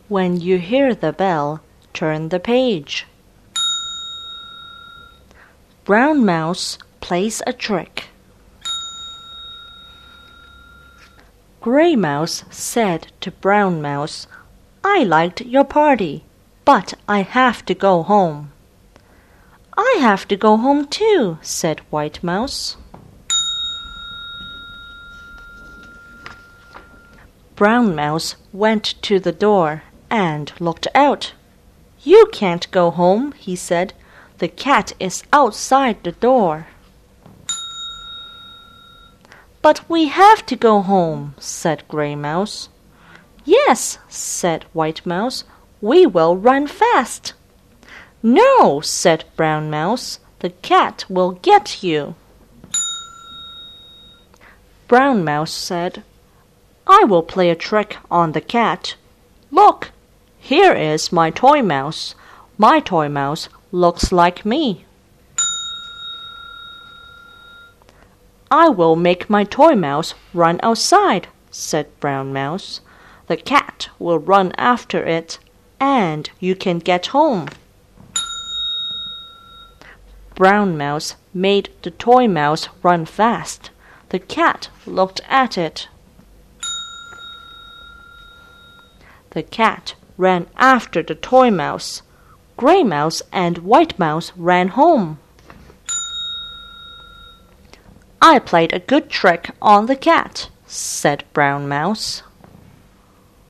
When you hear the bell, turn the page. Brown Mouse plays a trick. Gray Mouse said to Brown Mouse, "I liked your party, but I have to go home." "I have to go home too," said White Mouse. Brown Mouse went to the door and looked out. "You can't go home," he said. "The cat is outside the door." "But we have to go home," said Gray Mouse. "Yes," said White Mouse, "we will run fast." "No," said Brown Mouse, "the cat will get you." Brown Mouse said, "I will play a trick on the cat. Look, here is my toy mouse. My toy mouse looks like me." "I will make my toy mouse run outside," said Brown Mouse. "The cat will run after it, and you can get home." Brown Mouse made the toy mouse run fast. The cat looked at it. The cat ran after the toy mouse. Gray Mouse and White Mouse ran home. "I played a good trick on the cat," said Brown Mouse.